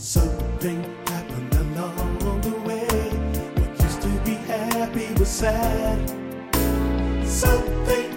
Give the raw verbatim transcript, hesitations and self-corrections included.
Something happened along the way. What used to be happy was sad. Something